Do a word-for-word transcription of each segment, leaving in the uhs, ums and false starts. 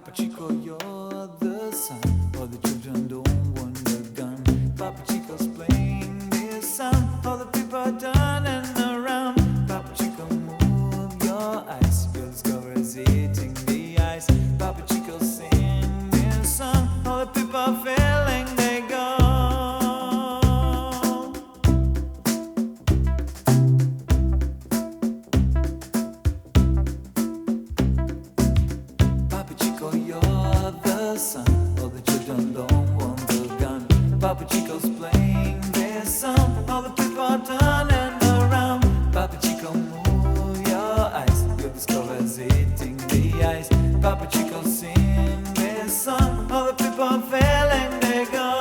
Papa Chico, you're the sun, all the children don't want the gun. Papa Chico's playing this sound, all the people are turning around. Papa Chico, move your eyes, you'll discover it's eating the ice. Papa Chico, sing this song, all the people are feeling they go. You're the sun, all the children don't want the gun. Papa Chico's playing this song, all the people are turning around. Papa Chico, move your eyes, you'll discover it's eating the ice. Papa Chico, sing this song, all the people are feeling they go.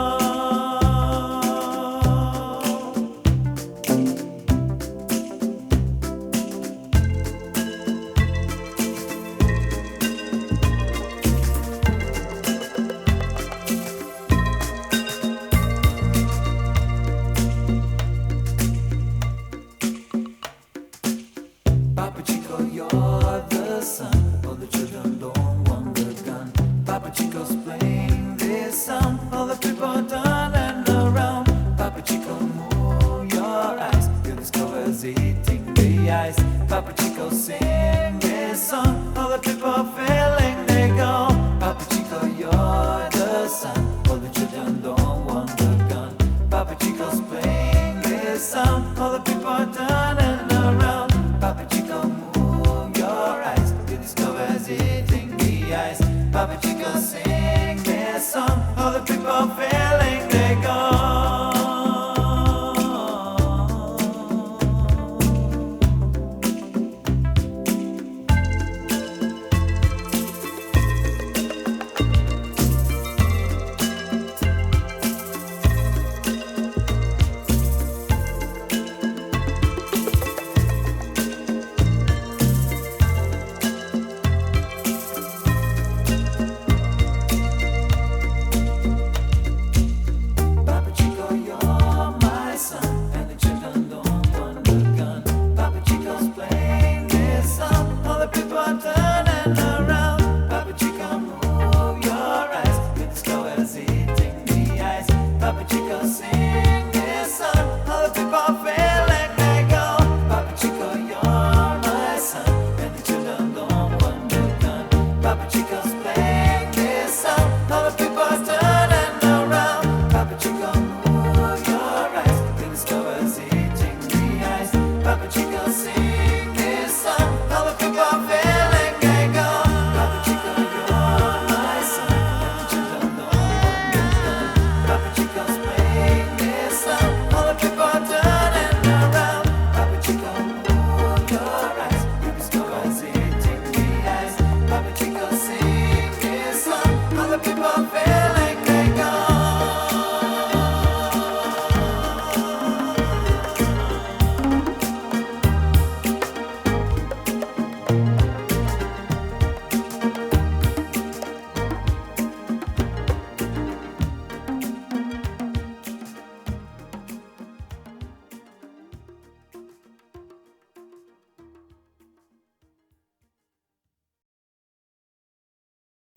Papa Chico, you're the sun, all the children don't want the gun. Papa Chico's playing this song, all the people are turning around. Papa Chico, move your eyes, you'll discover it's eating the ice. Papa Chico, sing this song, all the people are feeling they go. Papa Chico, you're the sun, all the children don't want the gun. Papa Chico's playing this song, all the people are turning around. Papa Chico, move your eyes, you discover it's eating the ice. Papa Chico, sing